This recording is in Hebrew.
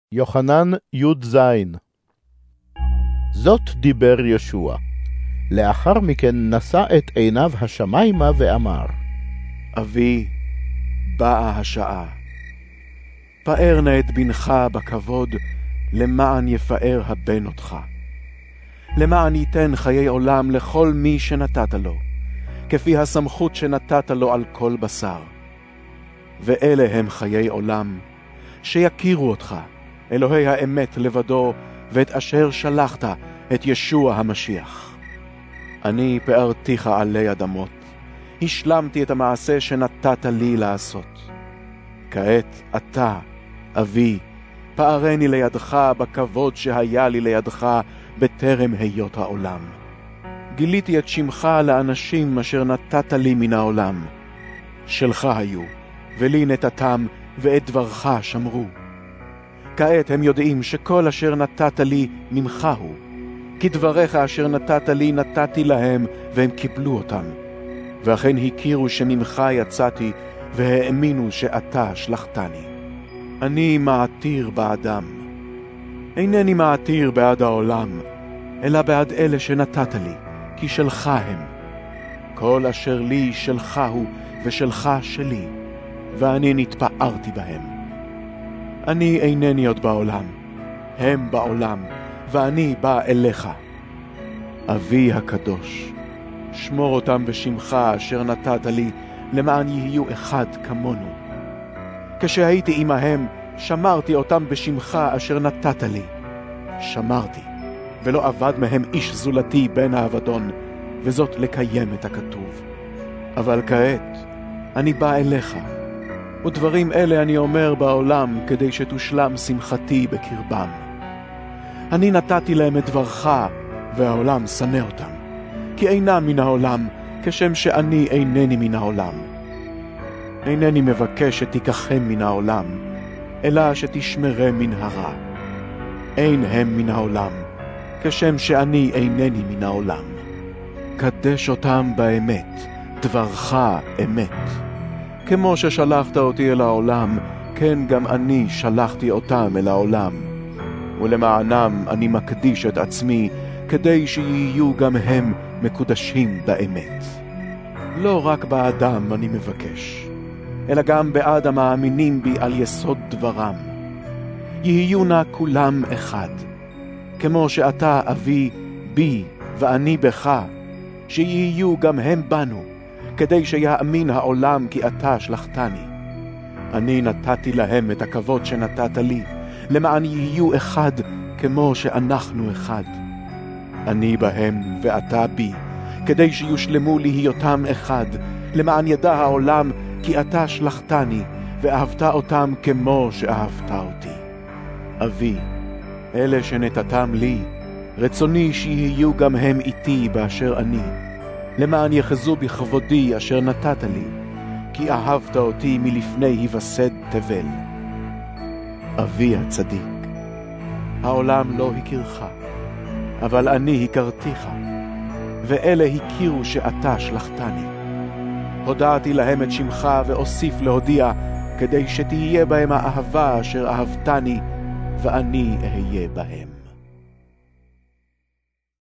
יוחנן י"ז. זאת דיבר ישוע. לאחר מכן נשא את עיניו השמיימה ואמר, אבי, באה השעה. פאר נא את בנך בכבוד, למען יפאר הבן אותך. למען ייתן חיי עולם לכל מי שנתת לו, כפי הסמכות שנתת לו על כל בשר. ואלה הם חיי עולם, שיכירו אותך, אלוהי האמת לבדו, ואת אשר שלחת, את ישוע המשיח. אני פארתיך עלי אדמות, השלמתי את המעשה שנתת לי לעשות. כעת אתה, אבי, פארני לידך בכבוד שהיה לי לידך בטרם היות העולם. גיליתי את שמך לאנשים אשר נתת לי מן העולם. שלך היו, ולי נתתם, ואת דברך שמרו. כעת הם יודעים שכל אשר נתת לי ממך הוא, כי דבריך אשר נתת לי נתתי להם, והם קיבלו אותם. ואכן הכירו שממך יצאתי, והאמינו שאתה שלחתני. אני מעתיר בעדם. אינני מעתיר בעד העולם, אלא בעד אלה שנתת לי, כי שלך הם. כל אשר לי שלך הוא, ושלך שלי, ואני נתפארתי בהם. אני אינני עוד בעולם, הם בעולם, ואני בא אליך. אבי הקדוש, שמור אותם בשמך אשר נתת לי, למען יהיו אחד כמונו. כשהייתי עמהם, שמרתי אותם בשמך אשר נתת לי. שמרתי, ולא אבד מהם איש זולתי בין האבדון, וזאת לקיים את הכתוב. אבל כעת אני בא אליך, ודברים אלה אני אומר בעולם, כדי שתושלם שמחתי בקרבם. אני נתתי להם את דברך, והעולם שנא אותם, כי אינם מן העולם, כשם שאני אינני מן העולם. אינני מבקש שתיקחם מן העולם, אלא שתשמרם מן הרע. אין הם מן העולם, כשם שאני אינני מן העולם. קדש אותם באמת, דברך אמת. כמו ששלחת אותי אל העולם, כן גם אני שלחתי אותם אל העולם. ולמענם אני מקדיש את עצמי, כדי שיהיו גם הם מקודשים באמת. לא רק באדם אני מבקש, אלא גם בעד המאמינים בי על יסוד דברם. יהיו נא כולם אחד, כמו שאתה אבי בי ואני בך, שיהיו גם הם בנו, כדי שיאמין העולם כי אתה שלחתני. אני נתתי להם את הכבוד שנתת לי, למען יהיו אחד כמו שאנחנו אחד. אני בהם ואתה בי, כדי שיושלמו להיותם אחד, למען ידע העולם כי אתה שלחתני, ואהבת אותם כמו שאהבת אותי. אבי, אלה שנתתם לי, רצוני שיהיו גם הם איתי באשר אני, למען יחזו בכבודי אשר נתת לי, כי אהבת אותי מלפני היווסד תבל. אבי הצדיק, העולם לא הכירך, אבל אני הכרתיך, ואלה הכירו שאתה שלחתני. הודעתי להם את שמך ואוסיף להודיע, כדי שתהיה בהם האהבה אשר אהבתני, ואני אהיה בהם.